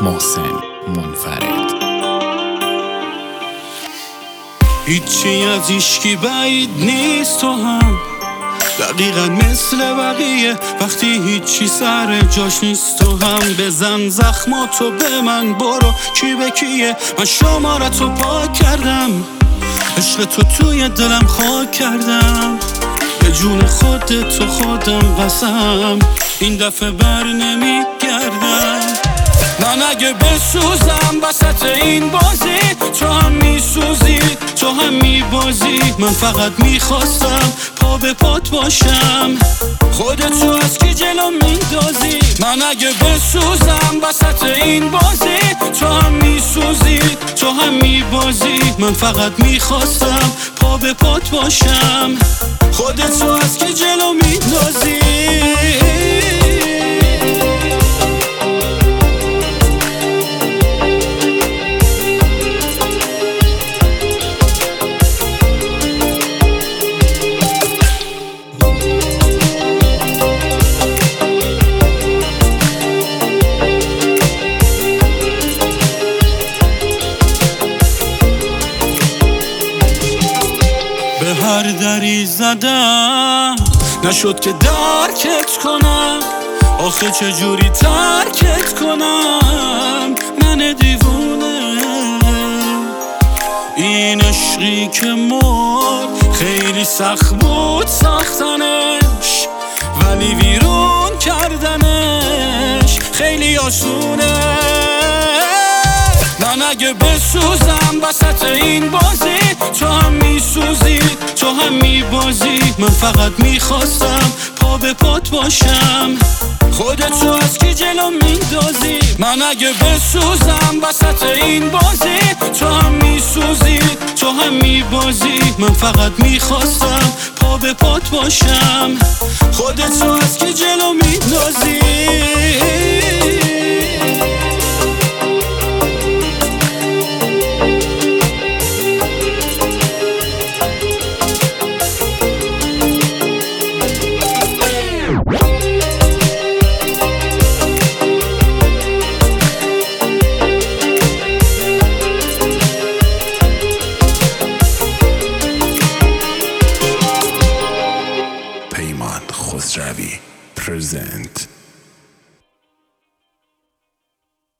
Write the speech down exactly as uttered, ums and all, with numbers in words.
محسن منفرد. هیچی از ایشکی بعید نیست، تو هم دقیقا مثل بقیه. وقتی هیچی سر جاش نیست تو هم بزن زخماتو به من، برو کی به کیه. من شمارتو پاک کردم، عشق تو توی دلم خاک کردم. به جون خودت تو خودم قسم، این دفعه بر نمیگردم. من اگه بسوزم وسط این بازی، تو هم میسوزی تو هم میبازی. من فقط میخواستم پا به پات باشم، خودتو از کی جلو میندازی. من اگه بسوزم وسط این بازی، تو هم میسوزی تو هم میبازی. من فقط میخواستم پا به پات باشم، خودتو از کی جلو میندازی. به هر دری زدم نشد که درکت کنم، آخه چجوری ترکت کنم من دیوونه. این عشقی که مرد خیلی سخت بود ساختنش، ولی ویرون کردنش خیلی آسونه. من اگه بسوزم وسط این بازی، تو هم میسوزی تو هم میبازی. من فقط میخواستم پا به پات باشم، خودتو از کی جلو میندازی. من اگه بسوزم وسط این بازی، تو هم میسوزی تو هم میبازی. من فقط میخواستم پا به پات باشم، خودتو از کی جلو میندازی.